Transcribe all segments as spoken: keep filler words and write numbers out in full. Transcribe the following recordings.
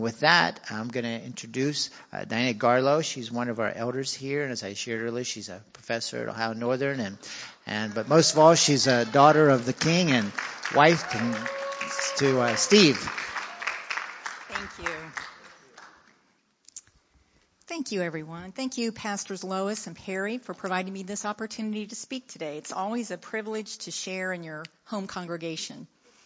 With that, I'm going to introduce uh, Diana Garlow. She's one of our elders here, and as I shared earlier, she's a professor at Ohio Northern, and and but most of all, she's a daughter of the King and wife to, to uh, Steve. Thank you. Thank you, everyone. Thank you, Pastors Lois and Perry, for providing me this opportunity to speak today. It's always a privilege to share in your home congregation.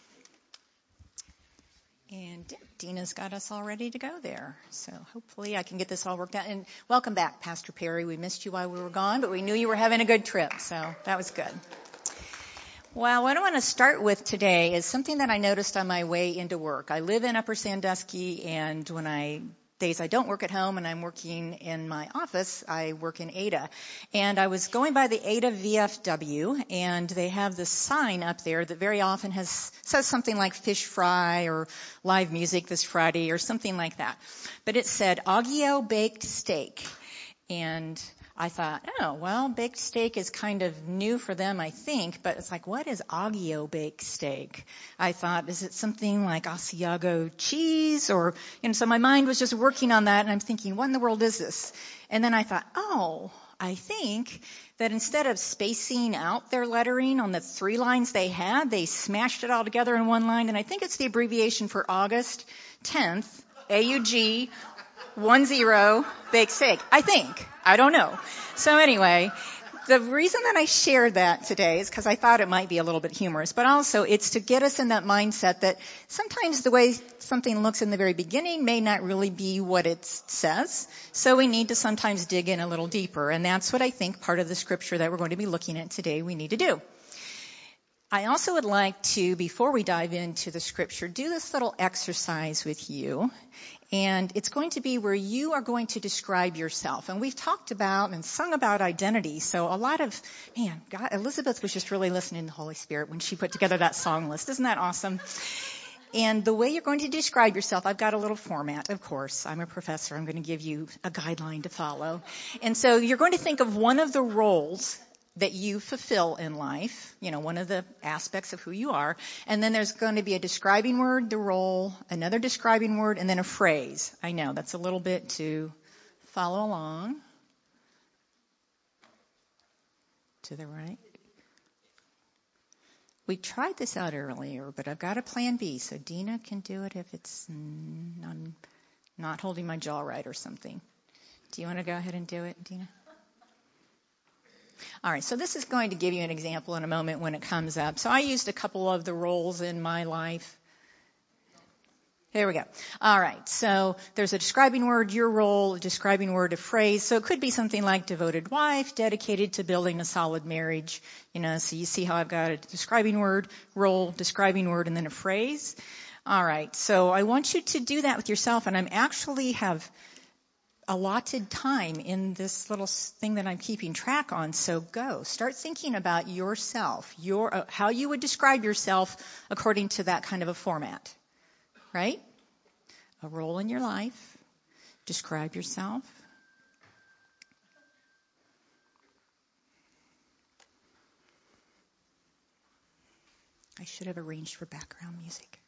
And Dina's got us all ready to go there. So hopefully I can get this all worked out. And welcome back, Pastor Perry. We missed you while we were gone, but we knew you were having a good trip. So that was good. Well, what I want to start with today is something that I noticed on my way into work. I live in Upper Sandusky, and when I days I don't work at home and I'm working in my office, I work in Ada. And I was going by the Ada V F W, and they have this sign up there that very often has says something like fish fry or live music this Friday or something like that. But it said Aggio baked steak. And I thought, oh, well, baked steak is kind of new for them, I think, but it's like, what is Aggio baked steak? I thought, is it something like Asiago cheese? Or, you know, so my mind was just working on that, and I'm thinking, what in the world is this? And then I thought, oh, I think that instead of spacing out their lettering on the three lines they had, they smashed it all together in one line, and I think it's the abbreviation for August tenth, A U G, one zero, baked steak. I think. I don't know. So anyway, the reason that I shared that today is because I thought it might be a little bit humorous, but also it's to get us in that mindset that sometimes the way something looks in the very beginning may not really be what it says. So we need to sometimes dig in a little deeper. And that's what I think part of the scripture that we're going to be looking at today we need to do. I also would like to, before we dive into the scripture, do this little exercise with you. And it's going to be where you are going to describe yourself. And we've talked about and sung about identity. So a lot of, man, God, Elizabeth was just really listening to the Holy Spirit when she put together that song list. Isn't that awesome? And the way you're going to describe yourself, I've got a little format, of course. I'm a professor. I'm going to give you a guideline to follow. And so you're going to think of one of the roles that you fulfill in life, you know, one of the aspects of who you are. And then there's going to be a describing word, the role, another describing word, and then a phrase. I know, that's a little bit to follow along. To the right. We tried this out earlier, but I've got a plan B, so Dina can do it if it's I'm not holding my jaw right or something. Do you want to go ahead and do it, Dina? All right, so this is going to give you an example in a moment when it comes up. So I used a couple of the roles in my life. There we go. All right, so there's a describing word, your role, a describing word, a phrase. So it could be something like devoted wife, dedicated to building a solid marriage. You know, so you see how I've got a describing word, role, describing word, and then a phrase. All right, so I want you to do that with yourself, and I'm actually have allotted time in this little thing that I'm keeping track on. So go. Start thinking about yourself, your uh, how you would describe yourself according to that kind of a format. Right? A role in your life. Describe yourself. I should have arranged for background music.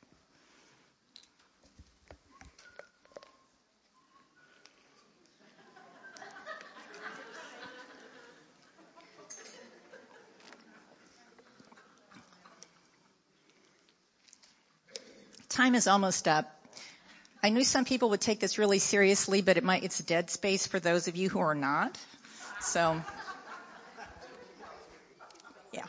Time is almost up. I knew some people would take this really seriously, but it might, it's dead space for those of you who are not. So, yeah.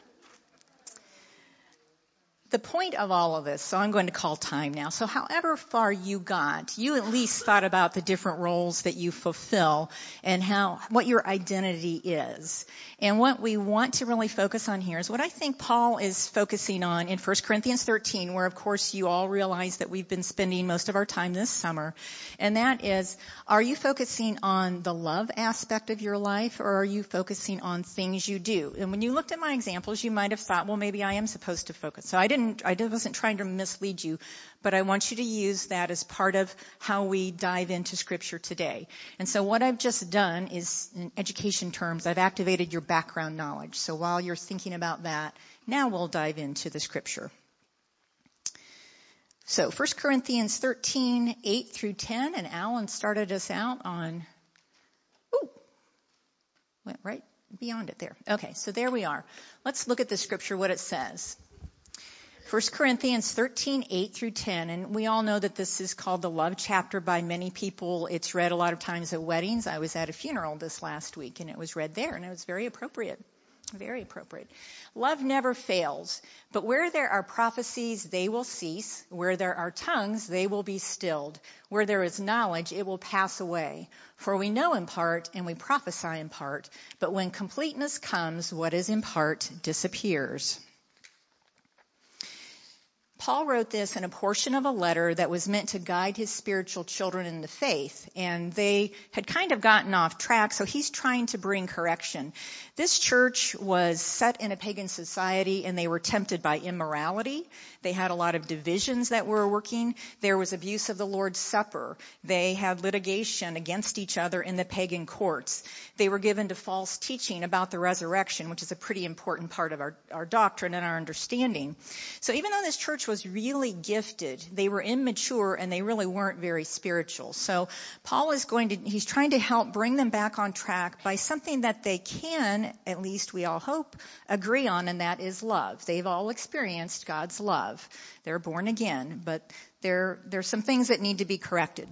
The point of all of this, so I'm going to call time now. So however far you got, you at least thought about the different roles that you fulfill and how, what your identity is. And what we want to really focus on here is what I think Paul is focusing on in First Corinthians thirteen, where of course you all realize that we've been spending most of our time this summer. And that is, are you focusing on the love aspect of your life, or are you focusing on things you do? And when you looked at my examples, you might have thought, well, maybe I am supposed to focus. So I didn't I wasn't trying to mislead you, but I want you to use that as part of how we dive into Scripture today. And so what I've just done is, in education terms, I've activated your background knowledge. So while you're thinking about that, now we'll dive into the Scripture. So First Corinthians thirteen, eight through ten, and Alan started us out on, ooh, went right beyond it there. Okay, so there we are. Let's look at the scripture, what it says. First Corinthians thirteen, eight through ten, and we all know that this is called the love chapter by many people. It's read a lot of times at weddings. I was at a funeral this last week, and it was read there, and it was very appropriate. Very appropriate. Love never fails, but where there are prophecies, they will cease. Where there are tongues, they will be stilled. Where there is knowledge, it will pass away. For we know in part and we prophesy in part, but when completeness comes, what is in part disappears. Paul wrote this in a portion of a letter that was meant to guide his spiritual children in the faith, and they had kind of gotten off track, so he's trying to bring correction. This church was set in a pagan society, and they were tempted by immorality. They had a lot of divisions that were working. There was abuse of the Lord's Supper. They had litigation against each other in the pagan courts. They were given to false teaching about the resurrection, which is a pretty important part of our, our doctrine and our understanding. So even though this church was really gifted, they were immature and they really weren't very spiritual. So Paul is going to, he's trying to help bring them back on track by something that they can, at least we all hope, agree on, and that is love. They've all experienced God's love. They're born again, but there, there's some things that need to be corrected.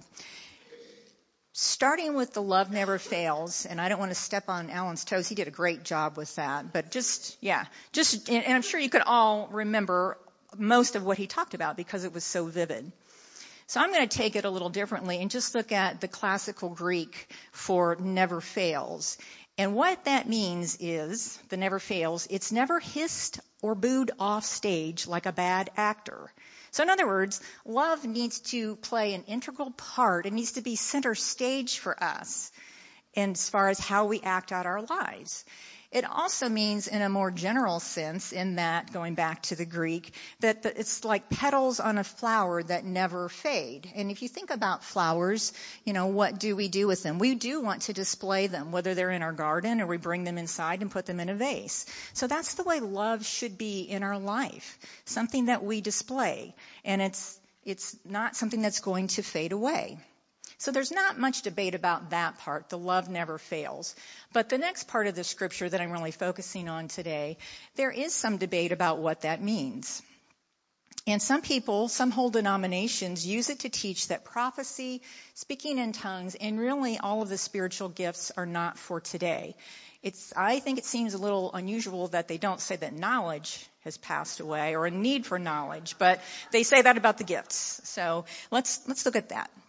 Starting with the love never fails, and I don't want to step on Alan's toes. He did a great job with that, but just, yeah, just, and I'm sure you could all remember most of what he talked about because it was so vivid. So I'm going to take it a little differently and just look at the classical Greek for never fails. And what that means is, the never fails, it's never hissed or booed off stage like a bad actor. So in other words, love needs to play an integral part. It needs to be center stage for us as far as how we act out our lives. It also means in a more general sense, in that, going back to the Greek, that the, it's like petals on a flower that never fade. And if you think about flowers, you know, what do we do with them? We do want to display them, whether they're in our garden or we bring them inside and put them in a vase. So that's the way love should be in our life, something that we display. And it's, it's not something that's going to fade away. So there's not much debate about that part. The love never fails. But the next part of the scripture that I'm really focusing on today, there is some debate about what that means. And some people, some whole denominations use it to teach that prophecy, speaking in tongues, and really all of the spiritual gifts are not for today. It's, I think it seems a little unusual that they don't say that knowledge has passed away or a need for knowledge, but they say that about the gifts. So let's, let's look at that.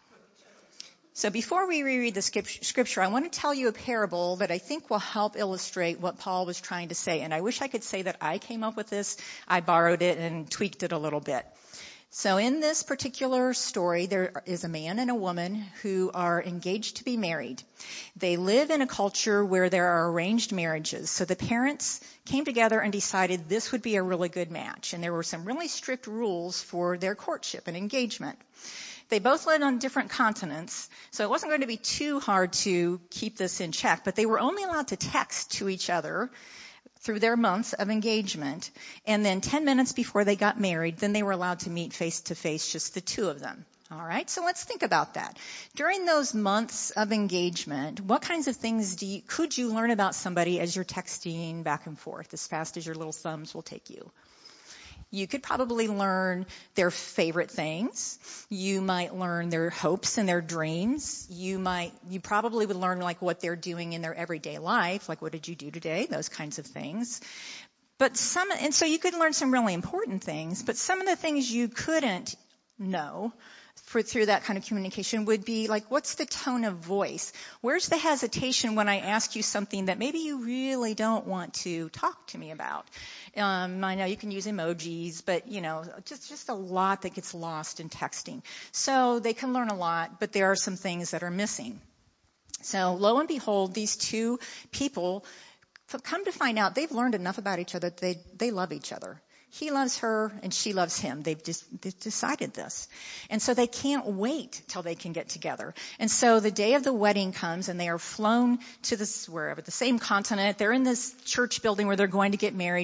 So before we reread the scripture, I want to tell you a parable that I think will help illustrate what Paul was trying to say. And I wish I could say that I came up with this. I borrowed it and tweaked it a little bit. So in this particular story, there is a man and a woman who are engaged to be married. They live in a culture where there are arranged marriages. So the parents came together and decided this would be a really good match. And there were some really strict rules for their courtship and engagement. They both lived on different continents, so it wasn't going to be too hard to keep this in check, but they were only allowed to text to each other through their months of engagement, and then ten minutes before they got married, then they were allowed to meet face to face, just the two of them. All right, so let's think about that. During those months of engagement, what kinds of things do you, could you learn about somebody as you're texting back and forth, as fast as your little thumbs will take you? You could probably learn their favorite things. You might learn their hopes and their dreams. You might, you probably would learn like what they're doing in their everyday life, like what did you do today, those kinds of things. But some, and so you could learn some really important things, but some of the things you couldn't know for, through that kind of communication would be like, what's the tone of voice? Where's the hesitation when I ask you something that maybe you really don't want to talk to me about? Um, I know you can use emojis, but you know, just, just a lot that gets lost in texting. So they can learn a lot, but there are some things that are missing. So lo and behold, these two people come to find out they've learned enough about each other that they, they love each other. He loves her and she loves him. They've just they've decided this. And so they can't wait till they can get together. And so the day of the wedding comes and they are flown to this, wherever, the same continent. They're in this church building where they're going to get married.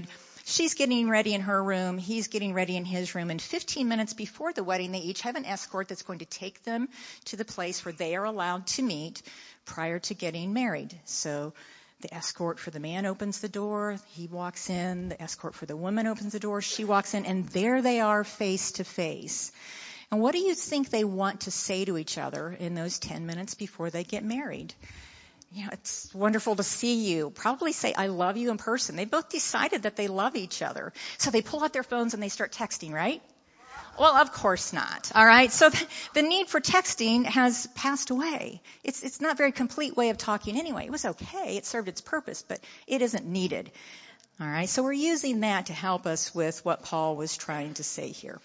She's getting ready in her room. He's getting ready in his room. And fifteen minutes before the wedding, they each have an escort that's going to take them to the place where they are allowed to meet prior to getting married. So the escort for the man opens the door. He walks in. The escort for the woman opens the door. She walks in. And there they are face to face. And what do you think they want to say to each other in those ten minutes before they get married? You know, it's wonderful to see you. Probably say, I love you in person. They both decided that they love each other. So they pull out their phones and they start texting, right? Well, of course not. All right. So the, the need for texting has passed away. It's, it's not a very complete way of talking anyway. It was okay. It served its purpose, but it isn't needed. All right. So we're using that to help us with what Paul was trying to say here.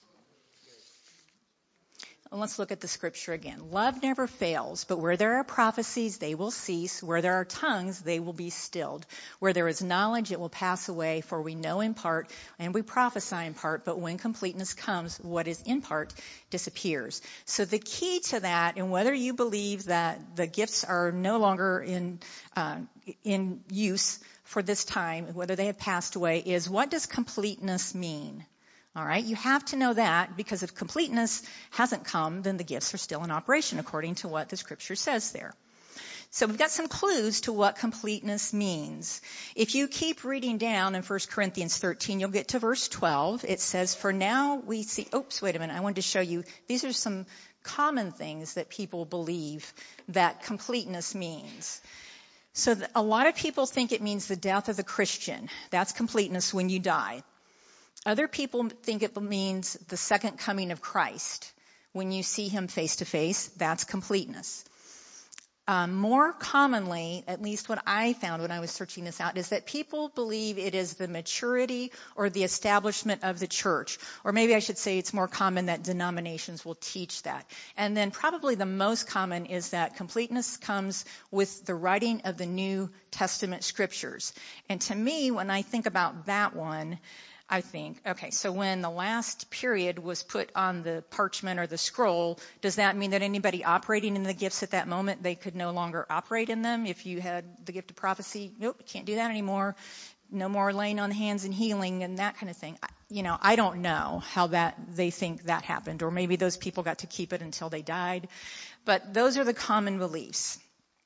Let's look at the scripture again. Love never fails, but where there are prophecies, they will cease. Where there are tongues, they will be stilled. Where there is knowledge, it will pass away, for we know in part and we prophesy in part, but when completeness comes, what is in part disappears. So the key to that, and whether you believe that the gifts are no longer in, uh, in use for this time, whether they have passed away, is what does completeness mean? All right, you have to know that, because if completeness hasn't come, then the gifts are still in operation according to what the scripture says there. So we've got some clues to what completeness means. If you keep reading down in First Corinthians thirteen, you'll get to verse twelve. It says, for now we see, oops, wait a minute, I wanted to show you, these are some common things that people believe that completeness means. So a lot of people think it means the death of the Christian. That's completeness when you die. Other people think it means the second coming of Christ. When you see him face to face, that's completeness. Um, more commonly, at least what I found when I was searching this out, is that people believe it is the maturity or the establishment of the church. Or maybe I should say it's more common that denominations will teach that. And then probably the most common is that completeness comes with the writing of the New Testament scriptures. And to me, when I think about that one, I think, okay, so when the last period was put on the parchment or the scroll, does that mean that anybody operating in the gifts at that moment, they could no longer operate in them? If you had the gift of prophecy, nope, you can't do that anymore. No more laying on hands and healing and that kind of thing. You know, I don't know how that they think that happened, or maybe those people got to keep it until they died. But those are the common beliefs.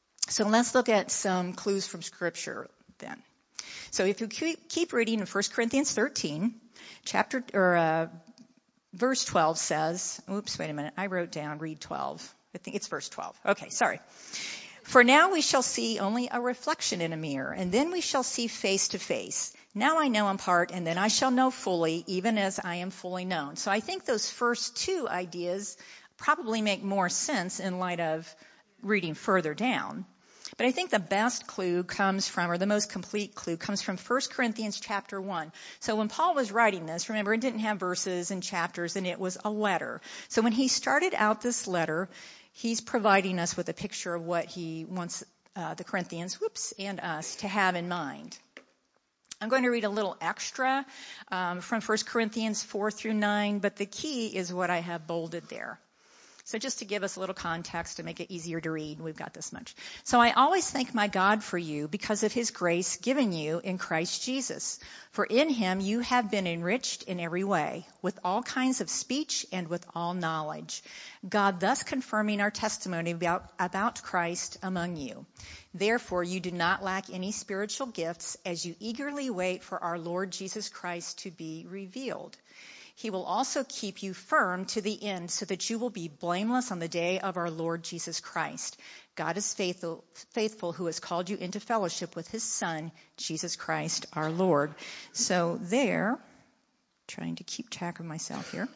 So let's look at some clues from Scripture then. So if you keep reading in First Corinthians thirteen, chapter or uh, verse twelve says, oops, wait a minute, I wrote down read twelve. I think it's verse twelve. Okay, sorry. For now we shall see only a reflection in a mirror, and then we shall see face to face. Now I know in part, and then I shall know fully, even as I am fully known. So I think those first two ideas probably make more sense in light of reading further down. But I think the best clue comes from, or the most complete clue comes from First Corinthians chapter one. So when Paul was writing this, remember, it didn't have verses and chapters, and it was a letter. So when he started out this letter, he's providing us with a picture of what he wants uh, the Corinthians, whoops, and us to have in mind. I'm going to read a little extra um, from First Corinthians four through nine, but the key is what I have bolded there. So just to give us a little context to make it easier to read, we've got this much. So I always thank my God for you because of his grace given you in Christ Jesus. For in him you have been enriched in every way, with all kinds of speech and with all knowledge. God thus confirming our testimony about, about Christ among you. Therefore you do not lack any spiritual gifts as you eagerly wait for our Lord Jesus Christ to be revealed. He will also keep you firm to the end so that you will be blameless on the day of our Lord Jesus Christ. God is faithful, faithful who has called you into fellowship with his Son, Jesus Christ, our Lord. So there, trying to keep track of myself here.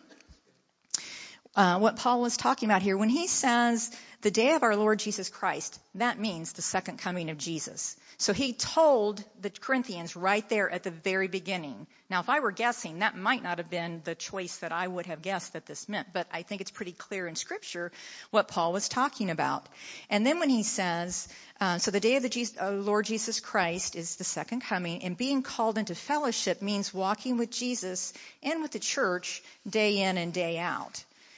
Uh, what Paul was talking about here, when he says the day of our Lord Jesus Christ, that means the second coming of Jesus. So he told the Corinthians right there at the very beginning. Now, if I were guessing, that might not have been the choice that I would have guessed that this meant, but I think it's pretty clear in Scripture what Paul was talking about. And then when he says, uh, so the day of the Jesus, uh, Lord Jesus Christ is the second coming, and being called into fellowship means walking with Jesus and with the church day in and day out.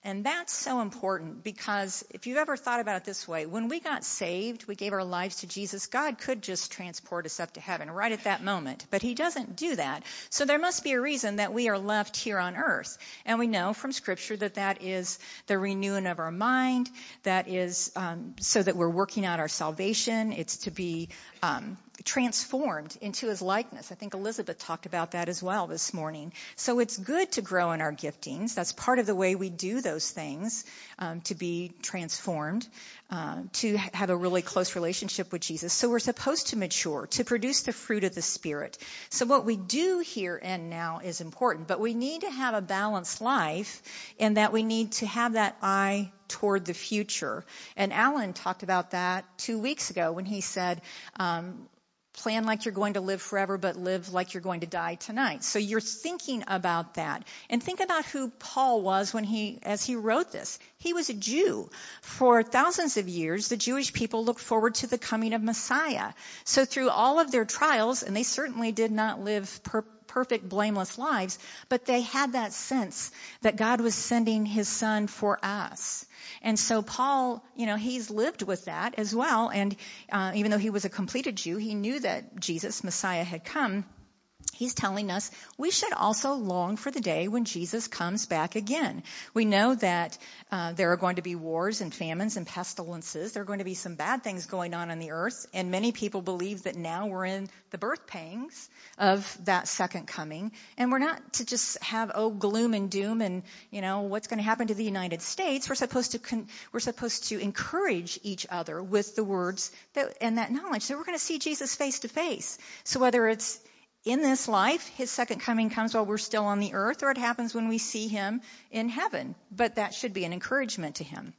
And that's so important because if you've ever thought about it this way, when we got saved, we gave our lives to Jesus, God could just transport us up to heaven right at that moment. But he doesn't do that. So there must be a reason that we are left here on earth. And we know from Scripture that that is the renewing of our mind. That is um, so that we're working out our salvation. It's to be um, transformed into his likeness. I think Elizabeth talked about that as well this morning. So it's good to grow in our giftings. That's part of the way we do those things, um, to be transformed, uh, to have a really close relationship with Jesus. So we're supposed to mature, to produce the fruit of the Spirit. So what we do here and now is important, but we need to have a balanced life in that we need to have that eye toward the future. And Alan talked about that two weeks ago when he said, um, plan like you're going to live forever, but live like you're going to die tonight. So you're thinking about that. And think about who Paul was when he, as he wrote this. He was a Jew. For thousands of years, the Jewish people looked forward to the coming of Messiah. So through all of their trials, and they certainly did not live per- perfect, blameless lives, but they had that sense that God was sending his son for us. And so Paul, you know, he's lived with that as well. And uh, even though he was a completed Jew, he knew that Jesus, Messiah, had come. He's telling us we should also long for the day when Jesus comes back again. We know that uh, there are going to be wars and famines and pestilences. There are going to be some bad things going on on the earth. And many people believe that now we're in the birth pangs of that second coming. And we're not to just have, oh, gloom and doom and, you know, what's going to happen to the United States. We're supposed to con- we're supposed to encourage each other with the words that, and that knowledge that we're going to see Jesus face to face. So whether it's in this life, his second coming comes while we're still on the earth, or it happens when we see him in heaven. But that should be an encouragement to him.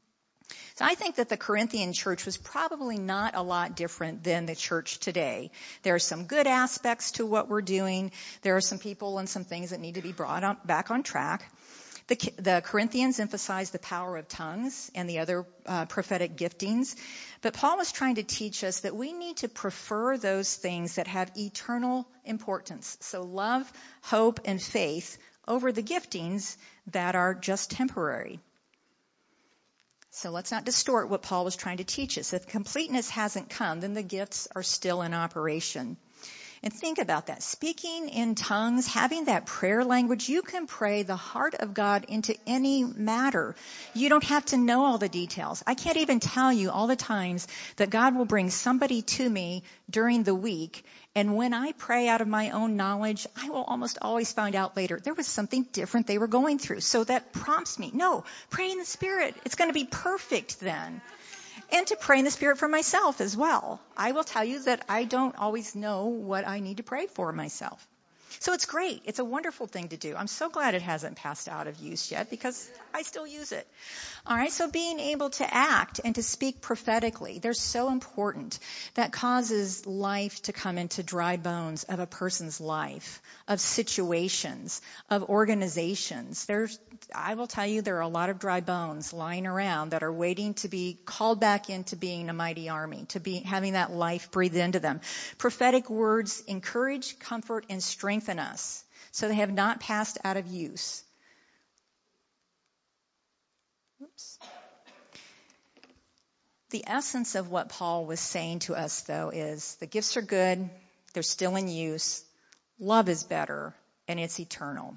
So I think that the Corinthian church was probably not a lot different than the church today. There are some good aspects to what we're doing. There are some people and some things that need to be brought on, back on track. The, the Corinthians emphasized the power of tongues and the other uh, prophetic giftings. But Paul was trying to teach us that we need to prefer those things that have eternal importance. So love, hope, and faith over the giftings that are just temporary. So let's not distort what Paul was trying to teach us. If completeness hasn't come, then the gifts are still in operation. And think about that. Speaking in tongues, having that prayer language, you can pray the heart of God into any matter. You don't have to know all the details. I can't even tell you all the times that God will bring somebody to me during the week. And when I pray out of my own knowledge, I will almost always find out later there was something different they were going through. So that prompts me, no, pray in the Spirit. It's going to be perfect then. And to pray in the Spirit for myself as well. I will tell you that I don't always know what I need to pray for myself. So it's great. It's a wonderful thing to do. I'm so glad it hasn't passed out of use yet because I still use it. All right. So being able to act and to speak prophetically, they're so important. That causes life to come into dry bones of a person's life, of situations, of organizations. There's, I will tell you, there are a lot of dry bones lying around that are waiting to be called back into being a mighty army, to be having that life breathed into them. Prophetic words encourage, comfort, and strengthen us, so they have not passed out of use. Oops. The essence of what Paul was saying to us, though, is the gifts are good, they're still in use, love is better, and it's eternal.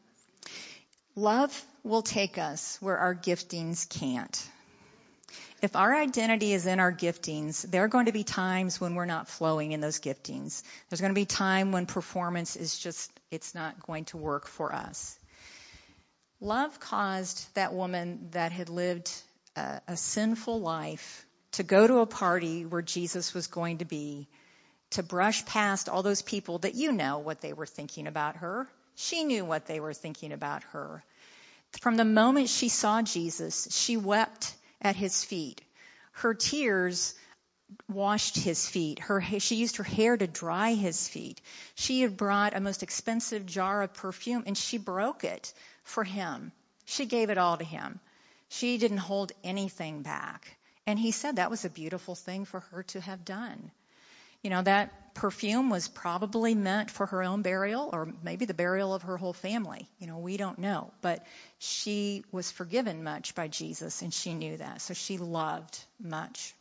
Love will take us where our giftings can't. If our identity is in our giftings, there are going to be times when we're not flowing in those giftings. There's going to be time when performance is just, it's not going to work for us. Love caused that woman that had lived a, a sinful life to go to a party where Jesus was going to be, to brush past all those people that you know what they were thinking about her. She knew what they were thinking about her. From the moment she saw Jesus, she wept at his feet. Her tears washed his feet. Her, she used her hair to dry his feet. She had brought a most expensive jar of perfume and she broke it for him. She gave it all to him. She didn't hold anything back. And he said that was a beautiful thing for her to have done. You know, that perfume was probably meant for her own burial or maybe the burial of her whole family. You know, we don't know. But she was forgiven much by Jesus, and she knew that. So she loved much.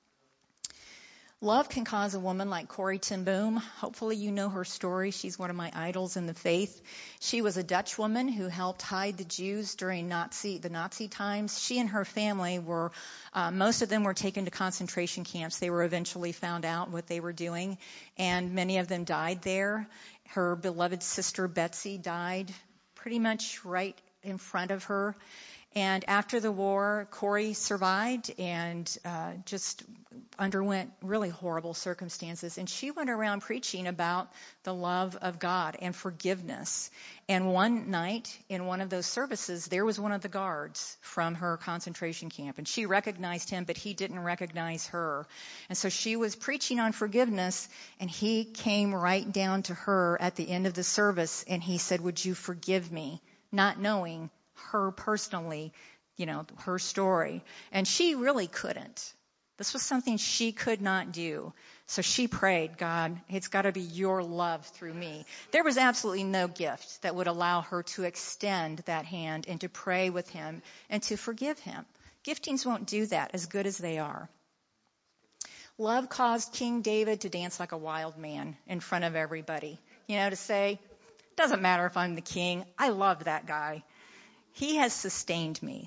Love can cause a woman like Corrie ten Boom. Hopefully you know her story. She's one of my idols in the faith. She was a Dutch woman who helped hide the Jews during Nazi, the Nazi times. She and her family were, uh, most of them were taken to concentration camps. They were eventually found out what they were doing, and many of them died there. Her beloved sister Betsy died pretty much right in front of her. And after the war, Corrie survived and uh, just underwent really horrible circumstances. And she went around preaching about the love of God and forgiveness. And one night in one of those services, there was one of the guards from her concentration camp. And she recognized him, but he didn't recognize her. And so she was preaching on forgiveness, and he came right down to her at the end of the service, and he said, "Would you forgive me?" Not knowing her personally, you know, her story. And she really couldn't. This was something she could not do. So she prayed, "God, it's got to be your love through me." There was absolutely no gift that would allow her to extend that hand and to pray with him and to forgive him. Giftings won't do that, as good as they are. Love caused King David to dance like a wild man in front of everybody. You know, to say, "Doesn't matter if I'm the king. I love that guy. He has sustained me."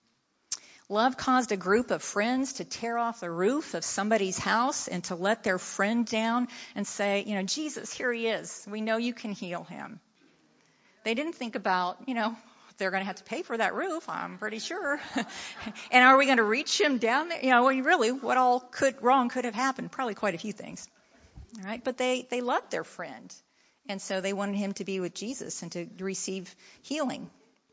Love caused a group of friends to tear off the roof of somebody's house and to let their friend down and say, you know, "Jesus, here he is. We know you can heal him." They didn't think about, you know, they're going to have to pay for that roof, I'm pretty sure. And are we going to reach him down there? You know, really, what all could wrong could have happened? Probably quite a few things. All right, but they, they loved their friend. And so they wanted him to be with Jesus and to receive healing.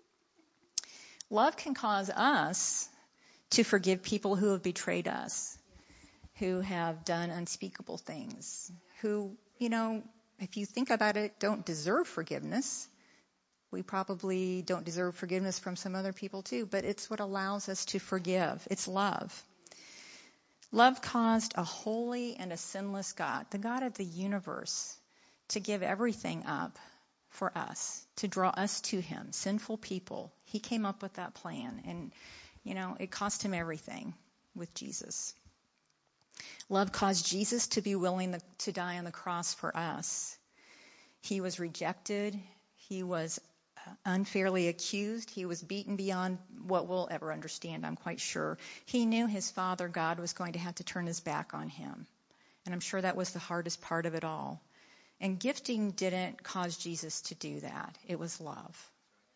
Love can cause us to forgive people who have betrayed us, who have done unspeakable things, who, you know, if you think about it, don't deserve forgiveness. We probably don't deserve forgiveness from some other people too, but it's what allows us to forgive. It's love. Love caused a holy and a sinless God, the God of the universe, to give everything up for us, to draw us to him, sinful people. He came up with that plan, and, you know, it cost him everything with Jesus. Love caused Jesus to be willing to die on the cross for us. He was rejected. He was unfairly accused. He was beaten beyond what we'll ever understand, I'm quite sure. He knew his Father, God, was going to have to turn his back on him. And I'm sure that was the hardest part of it all. And gifting didn't cause Jesus to do that. It was love.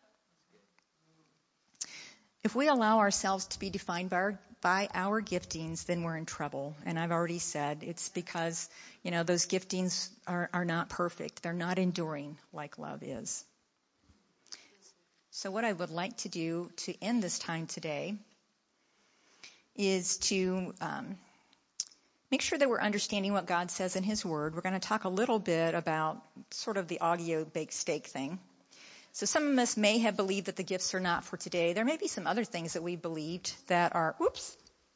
If we allow ourselves to be defined by our, by our giftings, then we're in trouble. And I've already said it's because, you know, those giftings are, are not perfect. They're not enduring like love is. So what I would like to do to end this time today is to um, make sure that we're understanding what God says in his word. We're going to talk a little bit about sort of the Agio baked steak thing. So some of us may have believed that the gifts are not for today. There may be some other things that we believed that are, whoops,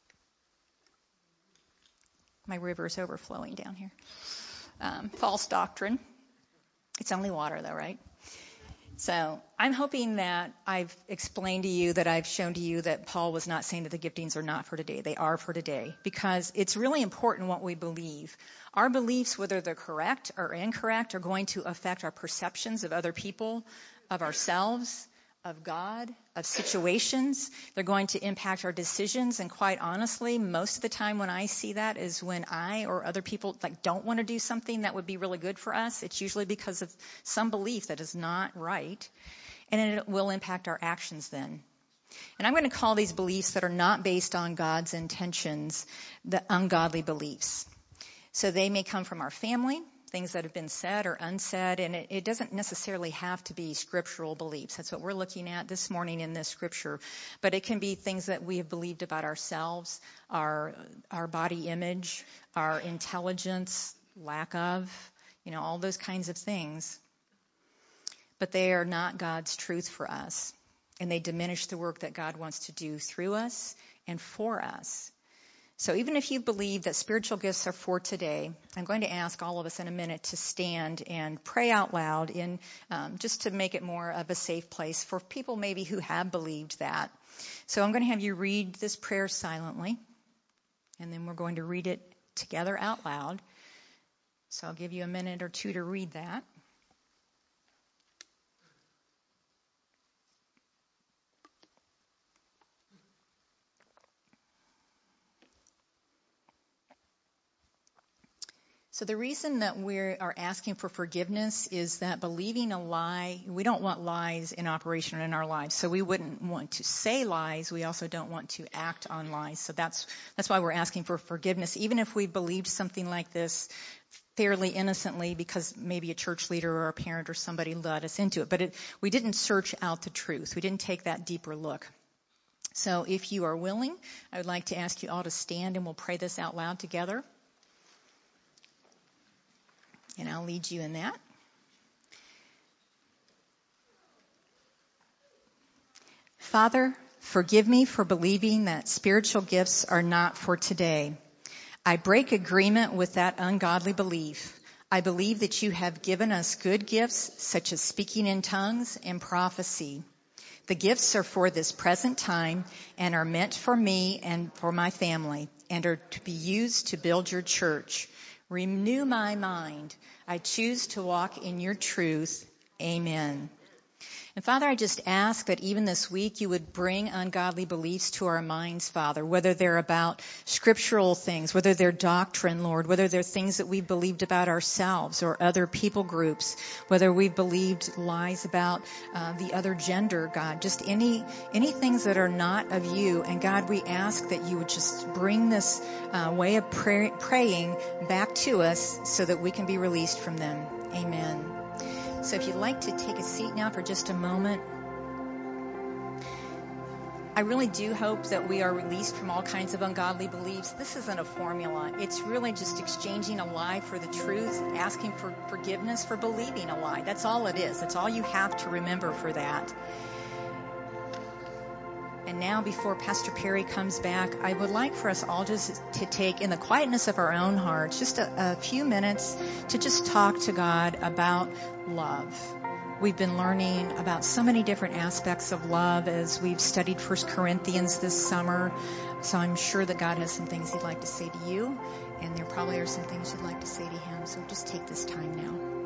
my river is overflowing down here. Um, false doctrine. It's only water though, right? So I'm hoping that I've explained to you, that I've shown to you that Paul was not saying that the giftings are not for today. They are for today, because it's really important what we believe. Our beliefs, whether they're correct or incorrect, are going to affect our perceptions of other people, of ourselves, of God, of situations. They're going to impact our decisions. And quite honestly, most of the time when I see that is when I or other people like don't want to do something that would be really good for us. It's usually because of some belief that is not right. And it will impact our actions then. And I'm going to call these beliefs that are not based on God's intentions the ungodly beliefs. So they may come from our family, things that have been said or unsaid, and it, it doesn't necessarily have to be scriptural beliefs. That's what we're looking at this morning in this scripture. But it can be things that we have believed about ourselves, our our body image, our intelligence, lack of, you know, all those kinds of things. But they are not God's truth for us, and they diminish the work that God wants to do through us and for us. So even if you believe that spiritual gifts are for today, I'm going to ask all of us in a minute to stand and pray out loud in um, just to make it more of a safe place for people maybe who have believed that. So I'm going to have you read this prayer silently, and then we're going to read it together out loud. So I'll give you a minute or two to read that. So the reason that we are asking for forgiveness is that believing a lie, we don't want lies in operation in our lives. So we wouldn't want to say lies. We also don't want to act on lies. So that's that's why we're asking for forgiveness, even if we believed something like this fairly innocently because maybe a church leader or a parent or somebody led us into it. But it, we didn't search out the truth. We didn't take that deeper look. So if you are willing, I would like to ask you all to stand and we'll pray this out loud together. And I'll lead you in that. Father, forgive me for believing that spiritual gifts are not for today. I break agreement with that ungodly belief. I believe that you have given us good gifts such as speaking in tongues and prophecy. The gifts are for this present time and are meant for me and for my family and are to be used to build your church. Renew my mind. I choose to walk in your truth. Amen. And Father, I just ask that even this week you would bring ungodly beliefs to our minds, Father, whether they're about scriptural things, whether they're doctrine, Lord, whether they're things that we've believed about ourselves or other people groups, whether we've believed lies about uh, the other gender, God, just any any things that are not of you. And God, we ask that you would just bring this uh, way of pray- praying back to us so that we can be released from them. Amen. So if you'd like to take a seat now for just a moment. I really do hope that we are released from all kinds of ungodly beliefs. This isn't a formula. It's really just exchanging a lie for the truth, asking for forgiveness for believing a lie. That's all it is. That's all you have to remember for that. And now, before Pastor Perry comes back, I would like for us all just to take, in the quietness of our own hearts, just a, a few minutes to just talk to God about love. We've been learning about so many different aspects of love as we've studied First Corinthians this summer. So I'm sure that God has some things he'd like to say to you, and there probably are some things you'd like to say to him. So just take this time now.